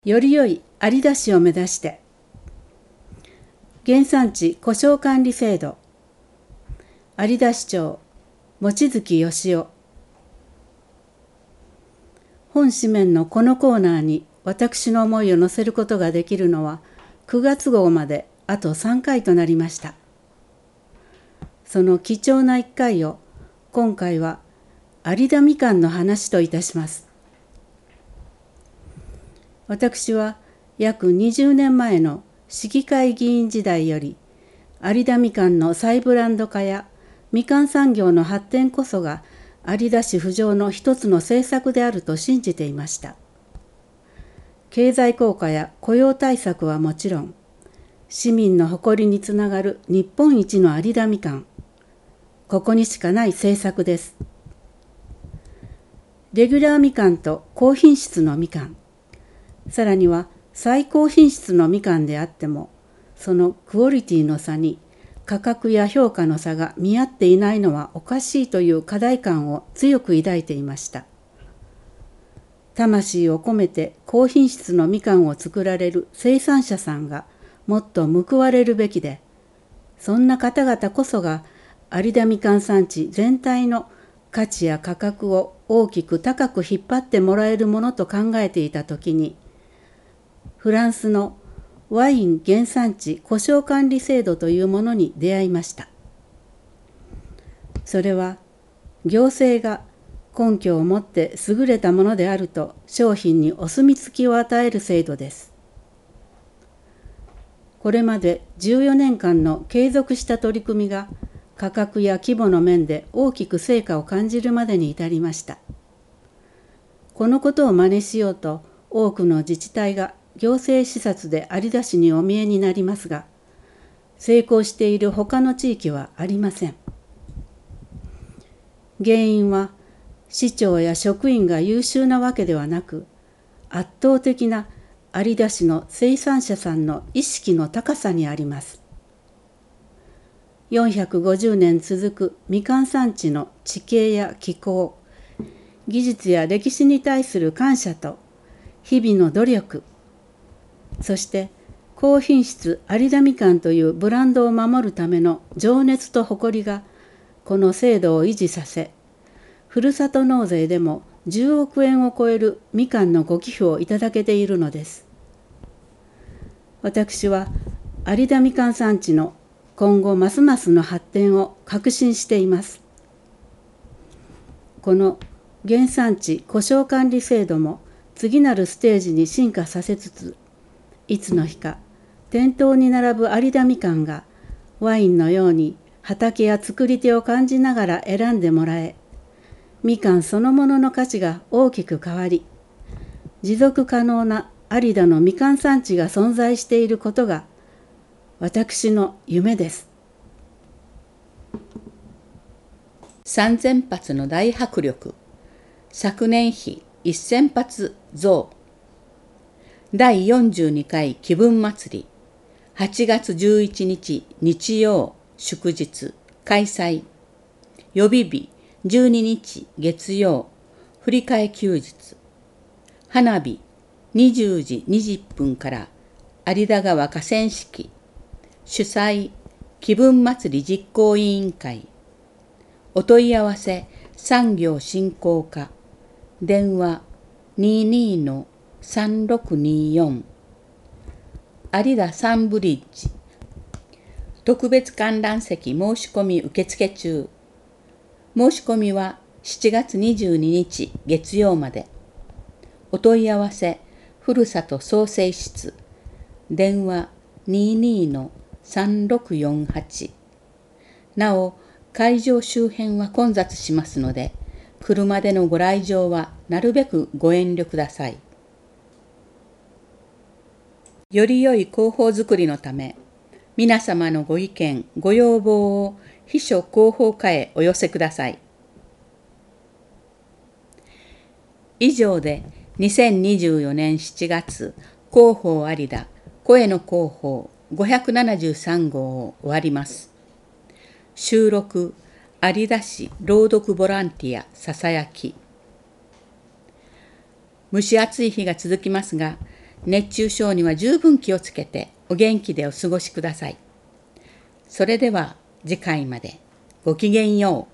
より良い有田市を目指して、原産地故障管理制度、有田市長、望月義夫。本紙面のこのコーナーに私の思いを載せることができるのは、9月号まであと3回となりました。その貴重な1回を、今回は有田みかんの話といたします。私は約20年前の市議会議員時代より、有田みかんの再ブランド化やみかん産業の発展こそが有田市浮上の一つの政策であると信じていました。経済効果や雇用対策はもちろん、市民の誇りにつながる日本一の有田みかん、ここにしかない政策です。レギュラーみかんと高品質のみかん、さらには最高品質のみかんであっても、そのクオリティの差に価格や評価の差が見合っていないのはおかしいという課題感を強く抱いていました。魂を込めて高品質のみかんを作られる生産者さんがもっと報われるべきで、そんな方々こそが有田みかん産地全体の価値や価格を大きく高く引っ張ってもらえるものと考えていたときに、フランスのワイン原産地故障管理制度というものに出会いました。それは行政が根拠を持って優れたものであると商品にお墨付きを与える制度です。これまで14年間の継続した取り組みが価格や規模の面で大きく成果を感じるまでに至りました。このことを真似しようと多くの自治体が行政視察で有田市にお見えになりますが、成功している他の地域はありません。原因は市長や職員が優秀なわけではなく、圧倒的な有田市の生産者さんの意識の高さにあります。450年続くみかん産地の地形や気候、技術や歴史に対する感謝と日々の努力、そして高品質有田みかんというブランドを守るための情熱と誇りがこの制度を維持させ、ふるさと納税でも10億円を超えるみかんのご寄付をいただけているのです。私は有田みかん産地の今後ますますの発展を確信しています。この原産地故障管理制度も次なるステージに進化させつつ、いつの日か店頭に並ぶ有田みかんがワインのように畑や作り手を感じながら選んでもらえ、みかんそのものの価値が大きく変わり、持続可能な有田のみかん産地が存在していることが私の夢です。 3000発の大迫力、昨年比1000発増。第42回気分祭り、8月11日日曜祝日開催。予備日12日月曜振り替え休日。花火20時20分から有田川河川敷。主催気分祭り実行委員会。お問い合わせ産業振興課。電話22-3624。有田サンブリッジ特別観覧席申し込み受付中。申し込みは7月22日月曜まで。お問い合わせふるさと創生室。電話22-3648。なお会場周辺は混雑しますので、車でのご来場はなるべくご遠慮ください。より良い広報づくりのため、皆様のご意見、ご要望を秘書広報課へお寄せください。以上で2024年7月、広報有田声の広報573号を終わります。収録有田市朗読ボランティアささやき。蒸し暑い日が続きますが、 熱中症には十分気をつけてお元気でお過ごしください。それでは次回までごきげんよう。